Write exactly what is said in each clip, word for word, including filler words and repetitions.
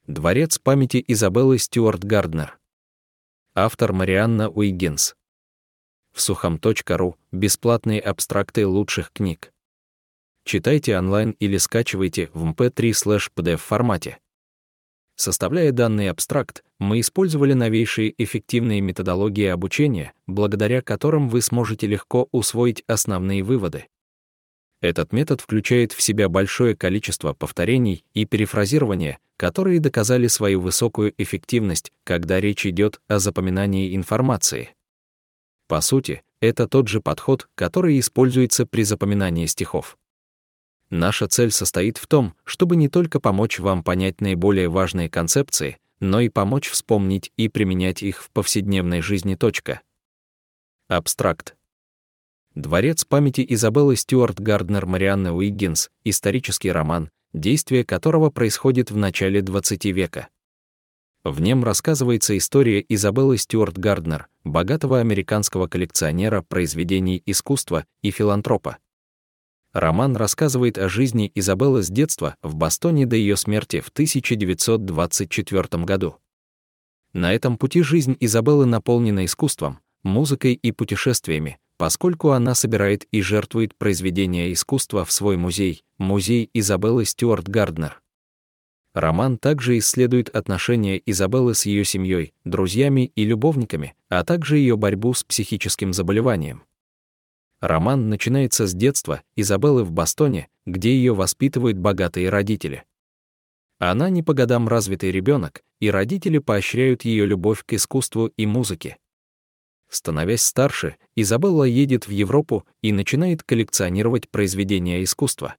Дворец памяти Изабеллы Стюарт Гарднер. Автор Марианна Уиггинс. В сухом точка ру бесплатные абстракты лучших книг. Читайте онлайн или скачивайте в эм пэ три слэш пи ди эф формате. Составляя данный абстракт, мы использовали новейшие эффективные методологии обучения, благодаря которым вы сможете легко усвоить основные выводы. Этот метод включает в себя большое количество повторений и перефразирования, которые доказали свою высокую эффективность, когда речь идет о запоминании информации. По сути, это тот же подход, который используется при запоминании стихов. Наша цель состоит в том, чтобы не только помочь вам понять наиболее важные концепции, но и помочь вспомнить и применять их в повседневной жизни. Точка. Абстракт. Дворец памяти Изабеллы Стюарт Гарднер Марианны Уиггинс — исторический роман, действие которого происходит в начале двадцатого века. В нем рассказывается история Изабеллы Стюарт Гарднер, богатого американского коллекционера произведений искусства и филантропа. Роман рассказывает о жизни Изабеллы с детства в Бостоне до ее смерти в тысяча девятьсот двадцать четвёртом году. На этом пути жизнь Изабеллы наполнена искусством, музыкой и путешествиями, поскольку она собирает и жертвует произведения искусства в свой музей, музей Изабеллы Стюарт Гарднер. Роман также исследует отношения Изабеллы с ее семьей, друзьями и любовниками, а также ее борьбу с психическим заболеванием. Роман начинается с детства Изабеллы в Бостоне, где ее воспитывают богатые родители. Она не по годам развитый ребенок, и родители поощряют ее любовь к искусству и музыке. Становясь старше, Изабелла едет в Европу и начинает коллекционировать произведения искусства.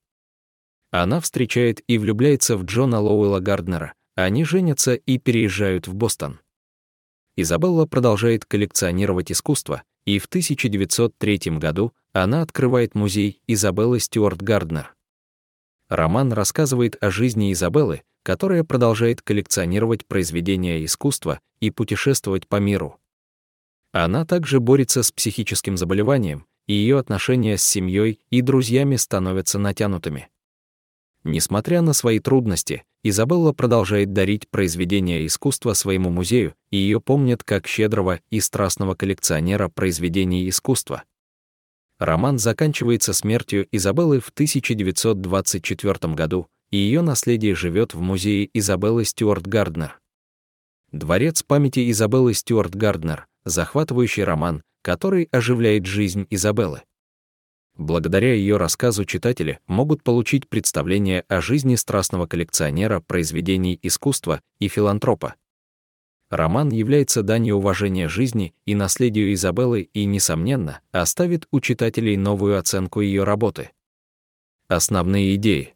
Она встречает и влюбляется в Джона Лоуэлла Гарднера, они женятся и переезжают в Бостон. Изабелла продолжает коллекционировать искусство, и в тысяча девятьсот третьем году она открывает музей Изабеллы Стюарт Гарднер. Роман рассказывает о жизни Изабеллы, которая продолжает коллекционировать произведения искусства и путешествовать по миру. Она также борется с психическим заболеванием, и ее отношения с семьей и друзьями становятся натянутыми. Несмотря на свои трудности, Изабелла продолжает дарить произведения искусства своему музею, и ее помнят как щедрого и страстного коллекционера произведений искусства. Роман заканчивается смертью Изабеллы в тысяча девятьсот двадцать четвёртом году, и ее наследие живет в музее Изабеллы Стюарт Гарднер. Дворец памяти Изабеллы Стюарт Гарднер — захватывающий роман, который оживляет жизнь Изабеллы. Благодаря ее рассказу читатели могут получить представление о жизни страстного коллекционера произведений искусства и филантропа. Роман является данью уважения жизни и наследию Изабеллы и, несомненно, оставит у читателей новую оценку ее работы. Основные идеи.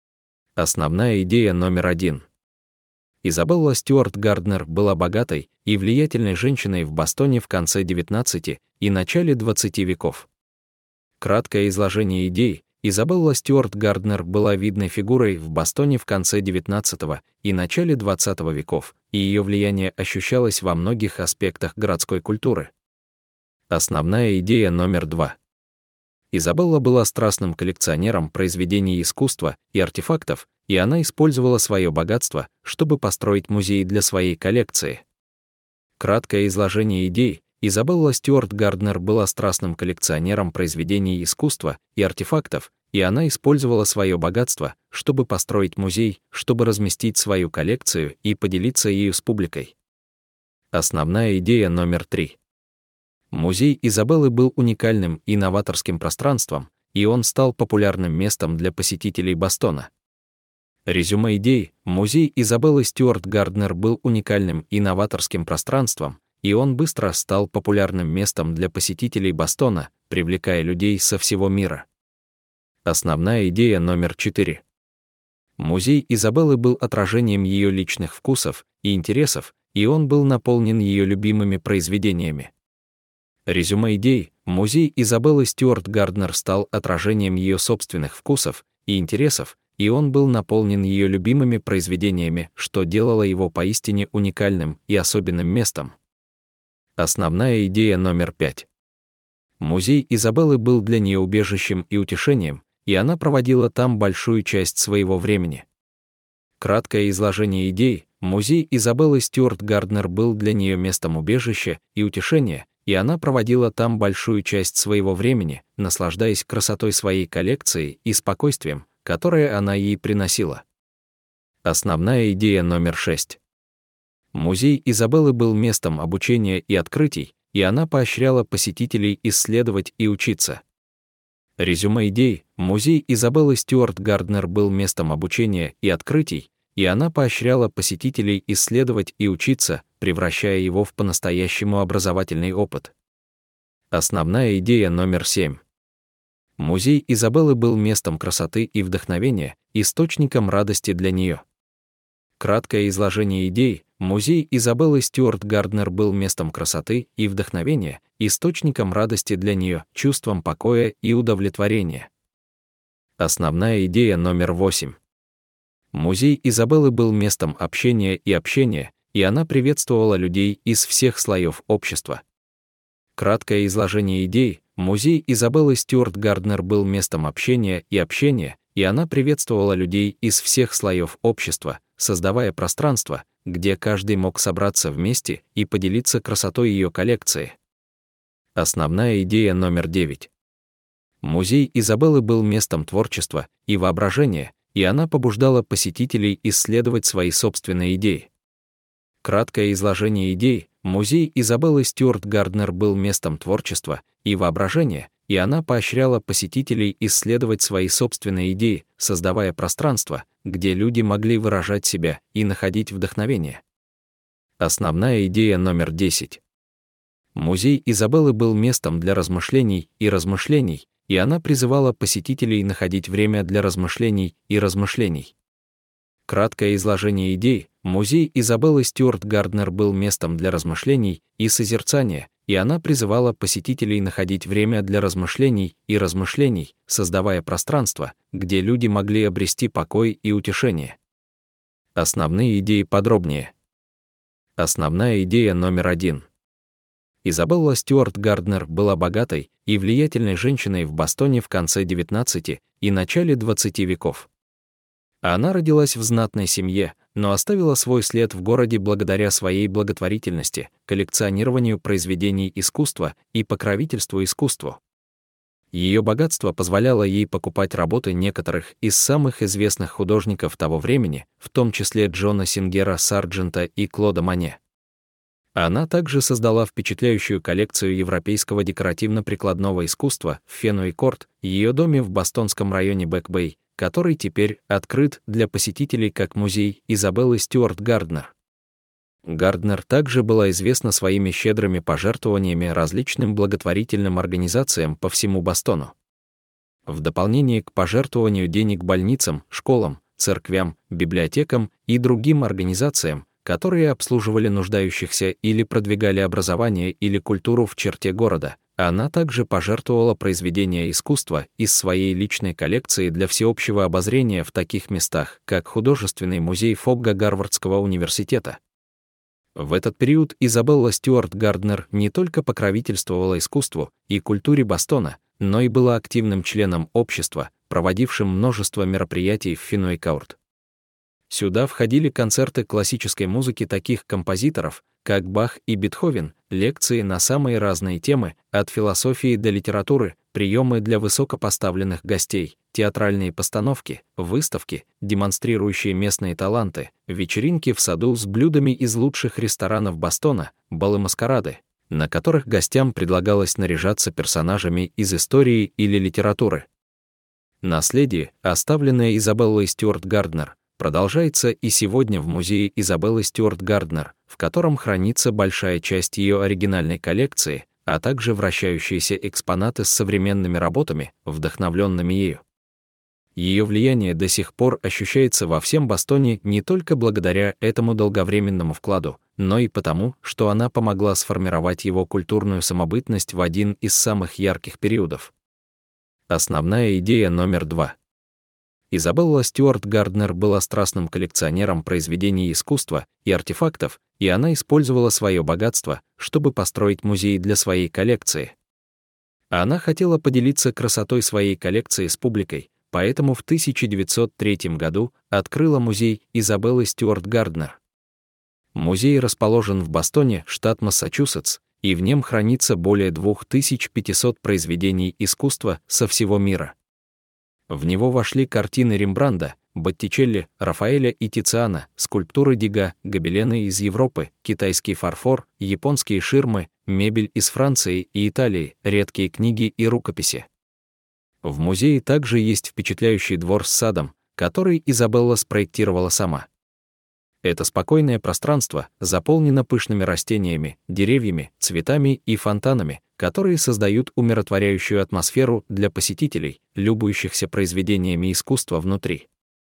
Основная идея номер один. Изабелла Стюарт Гарднер была богатой и влиятельной женщиной в Бостоне в конце девятнадцатого и начале двадцатого веков. Краткое изложение идей. Изабелла Стюарт Гарднер была видной фигурой в Бостоне в конце девятнадцатого и начале двадцатого веков, и ее влияние ощущалось во многих аспектах городской культуры. Основная идея номер два. Изабелла была страстным коллекционером произведений искусства и артефактов, и она использовала свое богатство, чтобы построить музей для своей коллекции. Краткое изложение идей. Изабелла Стюарт Гарднер была страстным коллекционером произведений искусства и артефактов, и она использовала свое богатство, чтобы построить музей, чтобы разместить свою коллекцию и поделиться ею с публикой. Основная идея номер три. Музей Изабеллы был уникальным и новаторским пространством, и он стал популярным местом для посетителей Бостона. Резюме идей. Музей Изабеллы Стюарт Гарднер был уникальным и новаторским пространством, и он быстро стал популярным местом для посетителей Бостона, привлекая людей со всего мира. Основная идея номер четыре. Музей Изабеллы был отражением ее личных вкусов и интересов, и он был наполнен ее любимыми произведениями. Резюме идей. Музей Изабеллы Стюарт Гарднер стал отражением ее собственных вкусов и интересов, и он был наполнен ее любимыми произведениями, что делало его поистине уникальным и особенным местом. Основная идея номер пять. Музей Изабеллы был для нее убежищем и утешением, и она проводила там большую часть своего времени. Краткое изложение идей. музей Изабеллы Стюарт Гарднер был для нее местом убежища и утешения, и она проводила там большую часть своего времени, наслаждаясь красотой своей коллекции и спокойствием, которое она ей приносила. Основная идея номер шесть. Музей Изабеллы был местом обучения и открытий, и она поощряла посетителей исследовать и учиться. Резюме идей. Музей Изабеллы Стюарт Гарднер был местом обучения и открытий, и она поощряла посетителей исследовать и учиться, превращая его в по-настоящему образовательный опыт. Основная идея номер семь. Музей Изабеллы был местом красоты и вдохновения, источником радости для нее. Краткое изложение идей. Музей Изабеллы Стюарт Гарднер был местом красоты и вдохновения, источником радости для нее, чувством покоя и удовлетворения. Основная идея номер восемь. Музей Изабеллы был местом общения и общения, и она приветствовала людей из всех слоев общества. Краткое изложение идей. Музей Изабеллы Стюарт Гарднер был местом общения и общения, и она приветствовала людей из всех слоев общества, создавая пространство, где каждый мог собраться вместе и поделиться красотой ее коллекции. Основная идея номер девять. Музей Изабеллы был местом творчества и воображения, и она побуждала посетителей исследовать свои собственные идеи. Краткое изложение идей. Музей Изабеллы Стюарт Гарднер был местом творчества и воображения, и она поощряла посетителей исследовать свои собственные идеи, создавая пространство, где люди могли выражать себя и находить вдохновение. Основная идея номер десять. Музей Изабеллы был местом для размышлений и размышлений, и она призывала посетителей находить время для размышлений и размышлений. Краткое изложение идей. Музей Изабеллы Стюарт Гарднер был местом для размышлений и созерцания, и она призывала посетителей находить время для размышлений и размышлений, создавая пространство, где люди могли обрести покой и утешение. Основные идеи подробнее. Основная идея номер один. Изабелла Стюарт Гарднер была богатой и влиятельной женщиной в Бостоне в конце девятнадцатого и начале двадцатого веков. Она родилась в знатной семье, но оставила свой след в городе благодаря своей благотворительности, коллекционированию произведений искусства и покровительству искусству. Ее богатство позволяло ей покупать работы некоторых из самых известных художников того времени, в том числе Джона Сингера Сарджента и Клода Моне. Она также создала впечатляющую коллекцию европейского декоративно-прикладного искусства в Фенуэй-Корт, ее доме в бостонском районе Бэк-Бэй, который теперь открыт для посетителей как музей Изабеллы Стюарт Гарднер. Гарднер также была известна своими щедрыми пожертвованиями различным благотворительным организациям по всему Бостону. В дополнение к пожертвованию денег больницам, школам, церквям, библиотекам и другим организациям, которые обслуживали нуждающихся или продвигали образование или культуру в черте города, она также пожертвовала произведения искусства из своей личной коллекции для всеобщего обозрения в таких местах, как художественный музей Фогга Гарвардского университета. В этот период Изабелла Стюарт Гарднер не только покровительствовала искусству и культуре Бостона, но и была активным членом общества, проводившим множество мероприятий в Фенуэй-Корт. Сюда входили концерты классической музыки таких композиторов, как Бах и Бетховен, лекции на самые разные темы, от философии до литературы, приемы для высокопоставленных гостей, театральные постановки, выставки, демонстрирующие местные таланты, вечеринки в саду с блюдами из лучших ресторанов Бостона, балы-маскарады, на которых гостям предлагалось наряжаться персонажами из истории или литературы. Наследие, оставленное Изабеллой Стюарт Гарднер, продолжается и сегодня в музее Изабеллы Стюарт Гарднер, в котором хранится большая часть ее оригинальной коллекции, а также вращающиеся экспонаты с современными работами, вдохновленными ею. Ее влияние до сих пор ощущается во всем Бостоне не только благодаря этому долговременному вкладу, но и потому, что она помогла сформировать его культурную самобытность в один из самых ярких периодов. Основная идея номер два. Изабелла Стюарт Гарднер была страстным коллекционером произведений искусства и артефактов, и она использовала свое богатство, чтобы построить музей для своей коллекции. Она хотела поделиться красотой своей коллекции с публикой, поэтому в тысяча девятьсот третьем году открыла музей Изабеллы Стюарт Гарднер. Музей расположен в Бостоне, штат Массачусетс, и в нем хранится более две тысячи пятьсот произведений искусства со всего мира. В него вошли картины Рембрандта, Боттичелли, Рафаэля и Тициана, скульптуры Дега, гобелены из Европы, китайский фарфор, японские ширмы, мебель из Франции и Италии, редкие книги и рукописи. В музее также есть впечатляющий двор с садом, который Изабелла спроектировала сама. Это спокойное пространство заполнено пышными растениями, деревьями, цветами и фонтанами, которые создают умиротворяющую атмосферу для посетителей, любующихся произведениями искусства внутри.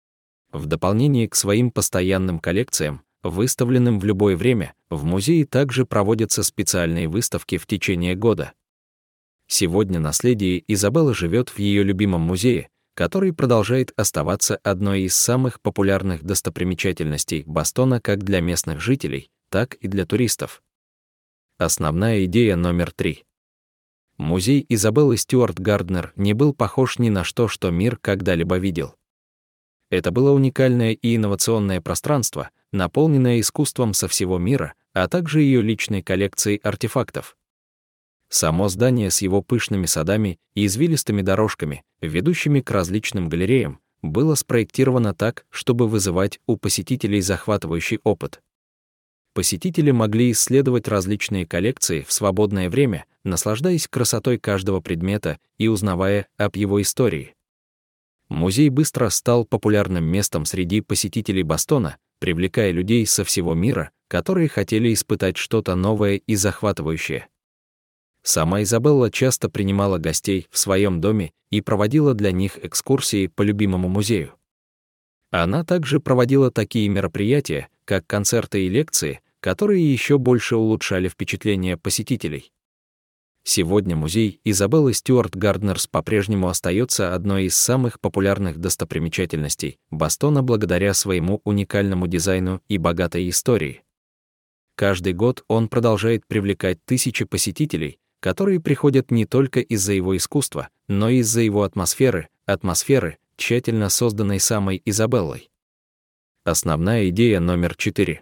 В дополнение к своим постоянным коллекциям, выставленным в любое время, в музее также проводятся специальные выставки в течение года. Сегодня наследие Изабеллы живет в ее любимом музее, который продолжает оставаться одной из самых популярных достопримечательностей Бостона как для местных жителей, так и для туристов. Основная идея номер три. Музей Изабеллы Стюарт Гарднер не был похож ни на что, что мир когда-либо видел. Это было уникальное и инновационное пространство, наполненное искусством со всего мира, а также ее личной коллекцией артефактов. Само здание с его пышными садами и извилистыми дорожками, ведущими к различным галереям, было спроектировано так, чтобы вызывать у посетителей захватывающий опыт. Посетители могли исследовать различные коллекции в свободное время, наслаждаясь красотой каждого предмета и узнавая об его истории. Музей быстро стал популярным местом среди посетителей Бостона, привлекая людей со всего мира, которые хотели испытать что-то новое и захватывающее. Сама Изабелла часто принимала гостей в своем доме и проводила для них экскурсии по любимому музею. Она также проводила такие мероприятия, как концерты и лекции, которые еще больше улучшали впечатление посетителей. Сегодня музей Изабеллы Стюарт Гарднерс по-прежнему остается одной из самых популярных достопримечательностей Бостона благодаря своему уникальному дизайну и богатой истории. Каждый год он продолжает привлекать тысячи посетителей, которые приходят не только из-за его искусства, но и из-за его атмосферы, атмосферы, тщательно созданной самой Изабеллой. Основная идея номер четыре.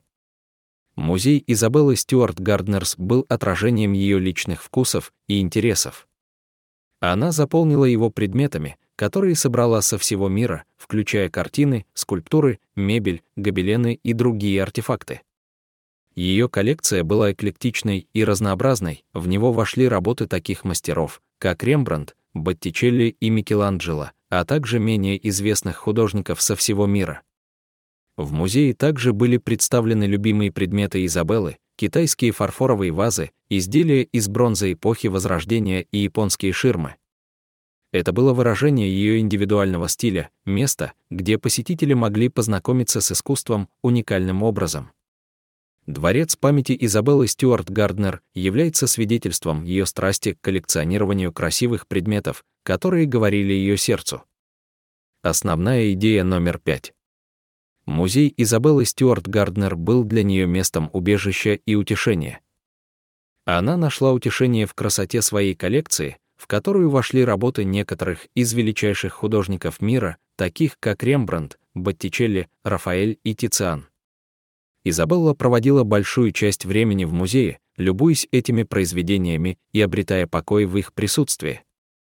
Музей Изабеллы Стюарт Гарднерс был отражением ее личных вкусов и интересов. Она заполнила его предметами, которые собрала со всего мира, включая картины, скульптуры, мебель, гобелены и другие артефакты. Ее коллекция была эклектичной и разнообразной, в него вошли работы таких мастеров, как Рембрандт, Боттичелли и Микеланджело, а также менее известных художников со всего мира. В музее также были представлены любимые предметы Изабеллы, китайские фарфоровые вазы, изделия из бронзы эпохи Возрождения и японские ширмы. Это было выражение ее индивидуального стиля, место, где посетители могли познакомиться с искусством уникальным образом. Дворец памяти Изабеллы Стюарт Гарднер является свидетельством ее страсти к коллекционированию красивых предметов, которые говорили ее сердцу. Основная идея номер пять. Музей Изабеллы Стюарт Гарднер был для нее местом убежища и утешения. Она нашла утешение в красоте своей коллекции, в которую вошли работы некоторых из величайших художников мира, таких как Рембрандт, Боттичелли, Рафаэль и Тициан. Изабелла проводила большую часть времени в музее, любуясь этими произведениями и обретая покой в их присутствии.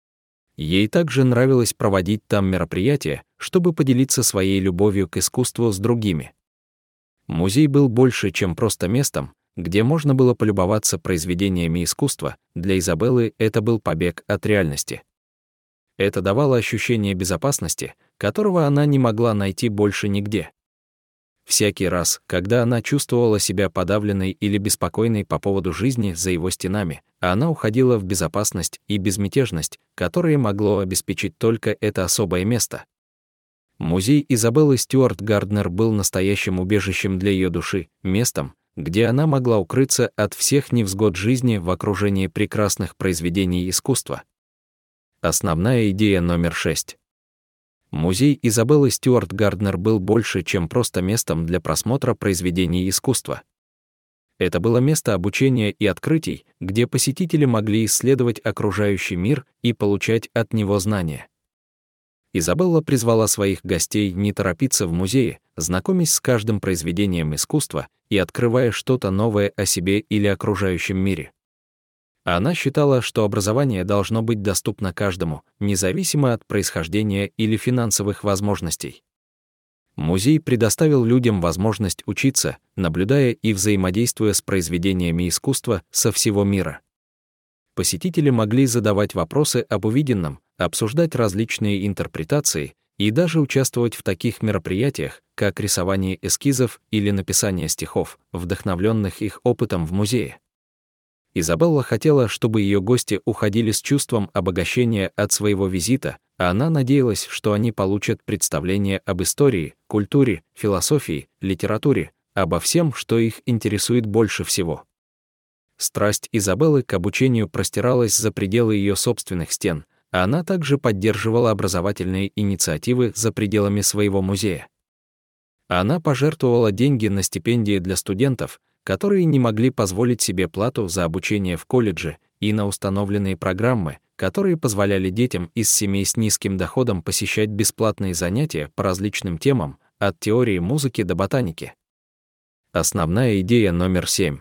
Ей также нравилось проводить там мероприятия, чтобы поделиться своей любовью к искусству с другими. Музей был больше, чем просто местом, где можно было полюбоваться произведениями искусства. Для Изабеллы это был побег от реальности. Это давало ощущение безопасности, которого она не могла найти больше нигде. Всякий раз, когда она чувствовала себя подавленной или беспокойной по поводу жизни за его стенами, она уходила в безопасность и безмятежность, которые могло обеспечить только это особое место. Музей Изабеллы Стюарт Гарднер был настоящим убежищем для ее души, местом, где она могла укрыться от всех невзгод жизни в окружении прекрасных произведений искусства. Основная идея номер шесть. Музей Изабеллы Стюарт Гарднер был больше, чем просто местом для просмотра произведений искусства. Это было место обучения и открытий, где посетители могли исследовать окружающий мир и получать от него знания. Изабелла призвала своих гостей не торопиться в музее, знакомясь с каждым произведением искусства и открывая что-то новое о себе или окружающем мире. Она считала, что образование должно быть доступно каждому, независимо от происхождения или финансовых возможностей. Музей предоставил людям возможность учиться, наблюдая и взаимодействуя с произведениями искусства со всего мира. Посетители могли задавать вопросы об увиденном, обсуждать различные интерпретации и даже участвовать в таких мероприятиях, как рисование эскизов или написание стихов, вдохновленных их опытом в музее. Изабелла хотела, чтобы ее гости уходили с чувством обогащения от своего визита, а она надеялась, что они получат представление об истории, культуре, философии, литературе, обо всем, что их интересует больше всего. Страсть Изабеллы к обучению простиралась за пределы ее собственных стен, а она также поддерживала образовательные инициативы за пределами своего музея. Она пожертвовала деньги на стипендии для студентов, которые не могли позволить себе плату за обучение в колледже, и на установленные программы, которые позволяли детям из семей с низким доходом посещать бесплатные занятия по различным темам, от теории музыки до ботаники. Основная идея номер семь.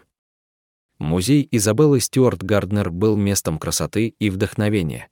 Музей Изабеллы Стюарт Гарднер был местом красоты и вдохновения.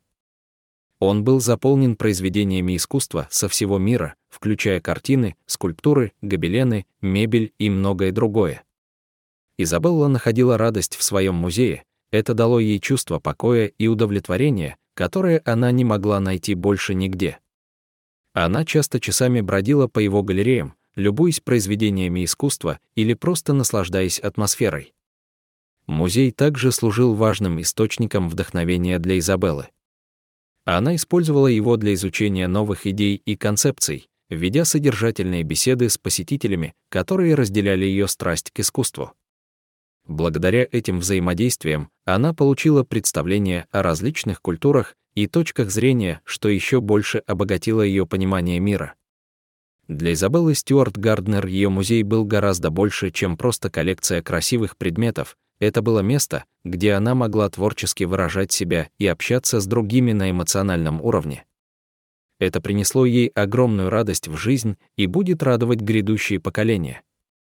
Он был заполнен произведениями искусства со всего мира, включая картины, скульптуры, гобелены, мебель и многое другое. Изабелла находила радость в своем музее, это дало ей чувство покоя и удовлетворения, которое она не могла найти больше нигде. Она часто часами бродила по его галереям, любуясь произведениями искусства или просто наслаждаясь атмосферой. Музей также служил важным источником вдохновения для Изабеллы. Она использовала его для изучения новых идей и концепций, ведя содержательные беседы с посетителями, которые разделяли ее страсть к искусству. Благодаря этим взаимодействиям она получила представление о различных культурах и точках зрения, что еще больше обогатило ее понимание мира. Для Изабеллы Стюарт Гарднер ее музей был гораздо больше, чем просто коллекция красивых предметов. Это было место, где она могла творчески выражать себя и общаться с другими на эмоциональном уровне. Это принесло ей огромную радость в жизнь и будет радовать грядущие поколения.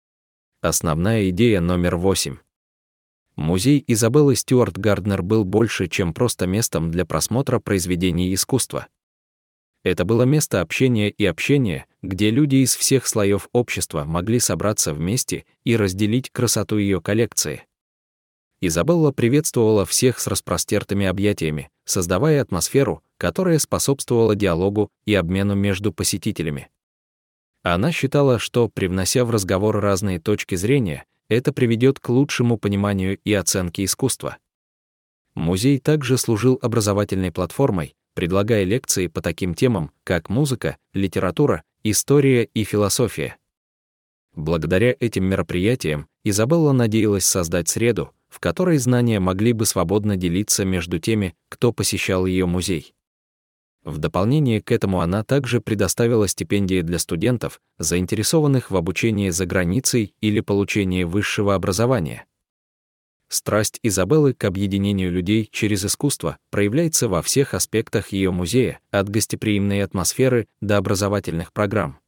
Основная идея номер восемь. Музей Изабеллы Стюарт Гарднер был больше, чем просто местом для просмотра произведений искусства. Это было место общения и общения, где люди из всех слоев общества могли собраться вместе и разделить красоту ее коллекции. Изабелла приветствовала всех с распростертыми объятиями, создавая атмосферу, которая способствовала диалогу и обмену между посетителями. Она считала, что, привнося в разговор разные точки зрения, это приведет к лучшему пониманию и оценке искусства. Музей также служил образовательной платформой, предлагая лекции по таким темам, как музыка, литература, история и философия. Благодаря этим мероприятиям Изабелла надеялась создать среду, в которой знания могли бы свободно делиться между теми, кто посещал ее музей. В дополнение к этому она также предоставила стипендии для студентов, заинтересованных в обучении за границей или получении высшего образования. Страсть Изабеллы к объединению людей через искусство проявляется во всех аспектах ее музея, от гостеприимной атмосферы до образовательных программ.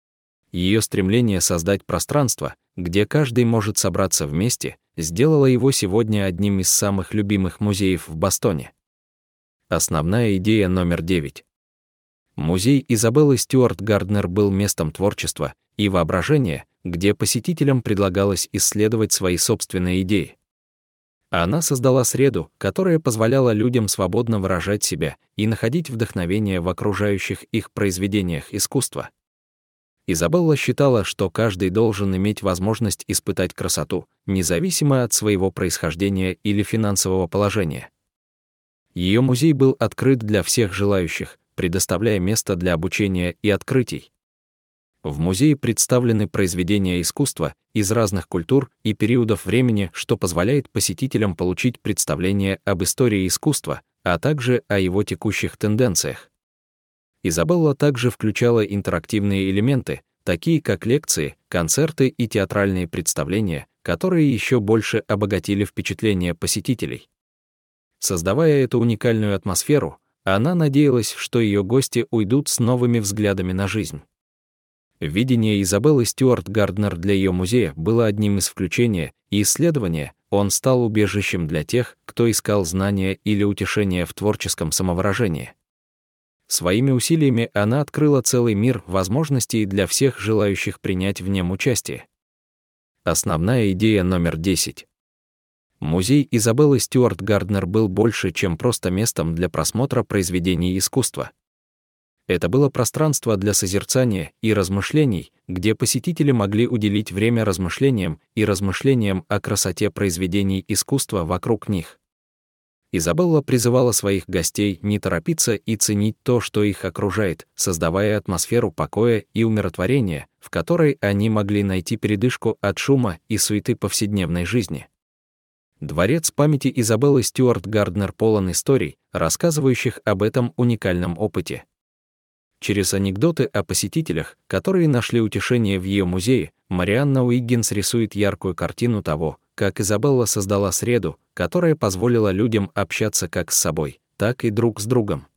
Ее стремление создать пространство, где каждый может собраться вместе, сделало его сегодня одним из самых любимых музеев в Бостоне. Основная идея номер девять. Музей Изабеллы Стюарт Гарднер был местом творчества и воображения, где посетителям предлагалось исследовать свои собственные идеи. Она создала среду, которая позволяла людям свободно выражать себя и находить вдохновение в окружающих их произведениях искусства. Изабелла считала, что каждый должен иметь возможность испытать красоту, независимо от своего происхождения или финансового положения. Ее музей был открыт для всех желающих, предоставляя место для обучения и открытий. В музее представлены произведения искусства из разных культур и периодов времени, что позволяет посетителям получить представление об истории искусства, а также о его текущих тенденциях. Изабелла также включала интерактивные элементы, такие как лекции, концерты и театральные представления, которые еще больше обогатили впечатление посетителей. Создавая эту уникальную атмосферу, Она надеялась, что ее гости уйдут с новыми взглядами на жизнь. Видение Изабеллы Стюарт Гарднер для ее музея было одним из включения и исследования. Он стал убежищем для тех, кто искал знания или утешения в творческом самовыражении. Своими усилиями она открыла целый мир возможностей для всех желающих принять в нем участие. Основная идея номер десять. Музей Изабеллы Стюарт Гарднер был больше, чем просто местом для просмотра произведений искусства. Это было пространство для созерцания и размышлений, где посетители могли уделить время размышлениям и размышлениям о красоте произведений искусства вокруг них. Изабелла призывала своих гостей не торопиться и ценить то, что их окружает, создавая атмосферу покоя и умиротворения, в которой они могли найти передышку от шума и суеты повседневной жизни. Дворец памяти Изабеллы Стюарт Гарднер полон историй, рассказывающих об этом уникальном опыте. Через анекдоты о посетителях, которые нашли утешение в ее музее, Марианна Уиггинс рисует яркую картину того, как Изабелла создала среду, которая позволила людям общаться как с собой, так и друг с другом.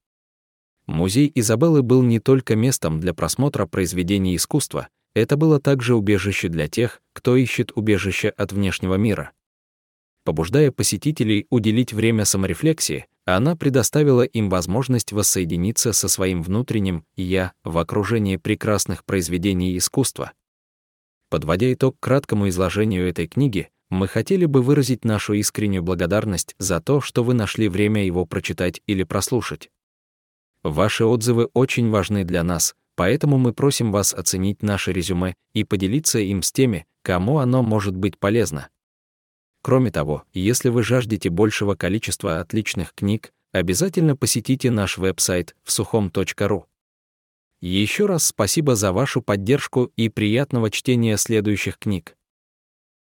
Музей Изабеллы был не только местом для просмотра произведений искусства, это было также убежище для тех, кто ищет убежище от внешнего мира. Побуждая посетителей уделить время саморефлексии, она предоставила им возможность воссоединиться со своим внутренним «я» в окружении прекрасных произведений искусства. Подводя итог краткому изложению этой книги, мы хотели бы выразить нашу искреннюю благодарность за то, что вы нашли время его прочитать или прослушать. Ваши отзывы очень важны для нас, поэтому мы просим вас оценить наше резюме и поделиться им с теми, кому оно может быть полезно. Кроме того, если вы жаждете большего количества отличных книг, обязательно посетите наш веб-сайт в сухом точка ру. Еще раз спасибо за вашу поддержку и приятного чтения следующих книг.